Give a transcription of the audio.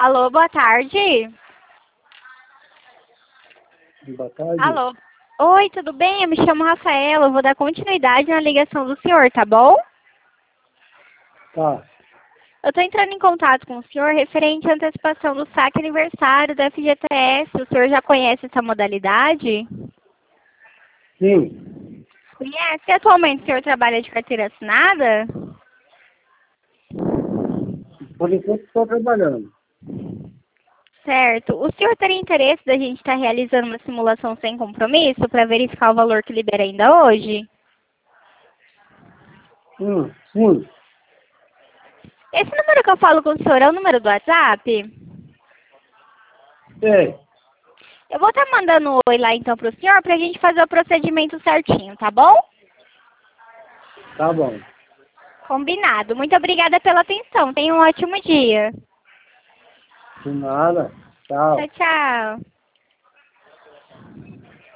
Alô, boa tarde. Boa tarde. Alô. Oi, tudo bem? Eu me chamo Rafaela. Eu vou dar continuidade na ligação do senhor, tá bom? Tá. Eu estou entrando em contato com o senhor referente à antecipação do saque aniversário da FGTS. O senhor já conhece essa modalidade? Sim. Conhece? Atualmente o senhor trabalha de carteira assinada? Por enquanto estou trabalhando. Certo. O senhor teria interesse da gente estar realizando uma simulação sem compromisso para verificar o valor que libera ainda hoje? Sim. Esse número que eu falo com o senhor é o número do WhatsApp? Sei. Eu vou estar mandando um oi lá então para o senhor para a gente fazer o procedimento certinho, tá bom? Tá bom. Combinado. Muito obrigada pela atenção. Tenha um ótimo dia. De nada. Tchau. Tchau, tchau.